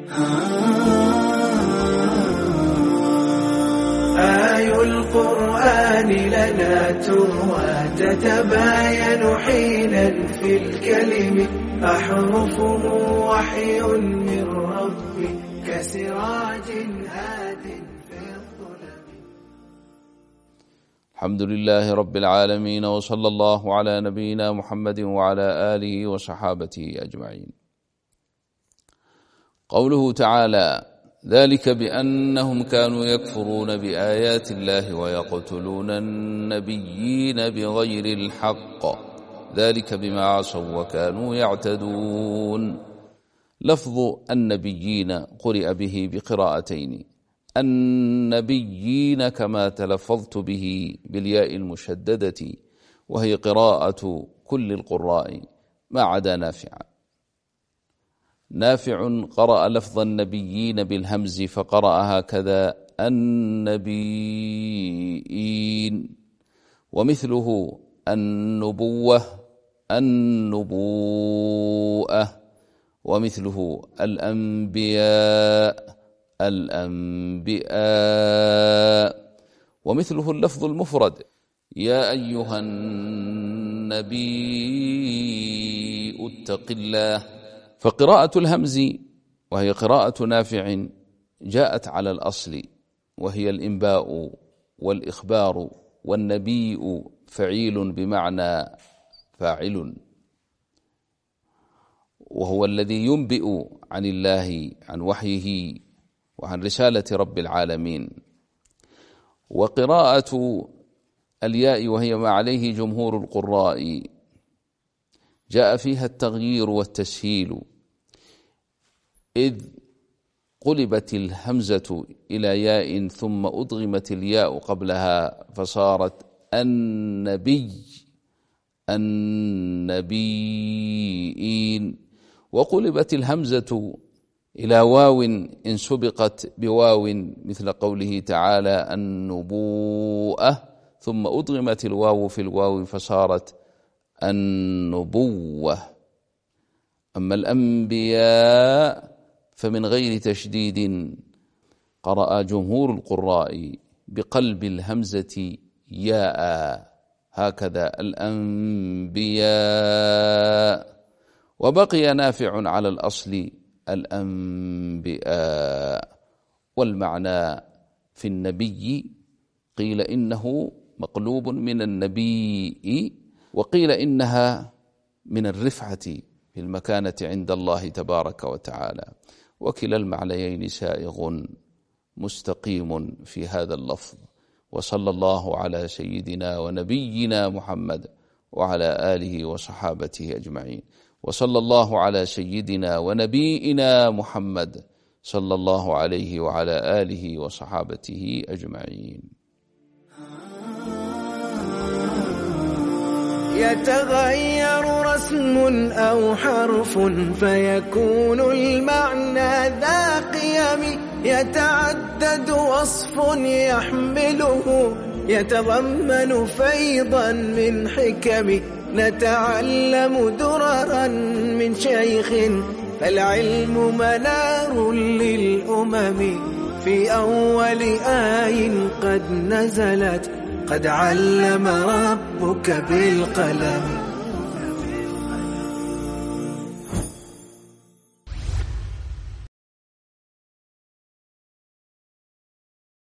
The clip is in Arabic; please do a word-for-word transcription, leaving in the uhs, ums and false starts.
آي القرآن لنا تروى تتباين حينا في الكلم، أحرفه وحي من ربي كسراج هاد في الظلم. الحمد لله رب العالمين، وصلى الله على نبينا محمد وعلى آله وصحابته أجمعين. قوله تعالى: ذلك بأنهم كانوا يكفرون بآيات الله ويقتلون النبيين بغير الحق، ذلك بما عصوا وكانوا يعتدون. لفظ النبيين قرئ به بقراءتين: النبيين كما تلفظت به بالياء المشددة، وهي قراءة كل القراء ما عدا نافع. نافع قرأ لفظ النبيين بالهمز فقرأ هكذا: النبيين. ومثله النبوة النبوءة، ومثله الأنبياء الأنبياء، ومثله اللفظ المفرد: يا أيها النبي اتق الله. فقراءة الهمز وهي قراءة نافع جاءت على الأصل، وهي الإنباء والإخبار، والنبي فعيل بمعنى فاعل، وهو الذي ينبئ عن الله، عن وحيه وعن رسالة رب العالمين. وقراءة الياء وهي ما عليه جمهور القراء جاء فيها التغيير والتسهيل، إذ قلبت الهمزة إلى ياء ثم أضغمت الياء قبلها فصارت النبي النبيين، وقلبت الهمزة إلى واو إن سبقت بواو مثل قوله تعالى النبوءة، ثم أضغمت الواو في الواو فصارت النبوة. أما الأنبياء فمن غير تشديد قرأ جمهور القراء بقلب الهمزة ياء، هكذا الأنبياء. وبقي نافع على الأصل الأنبياء. والمعنى في النبي قيل إنه مقلوب من النبي، وقيل إنها من الرفعة في المكانة عند الله تبارك وتعالى، وكلا المعنيين سائغ مستقيم في هذا اللفظ. وصلى الله على سيدنا ونبينا محمد وعلى آله وصحابته أجمعين. وصلى الله على سيدنا ونبينا محمد صلى الله عليه وعلى آله وصحابته أجمعين. يتغير رسم أو حرف فيكون المعنى ذا قيم، يتعدد وصف يحمله يتضمن فيضا من حكم، نتعلم دررا من شيخ فالعلم منار للأمم، في أول آي قد نزلت قد علم ربك بالقلم.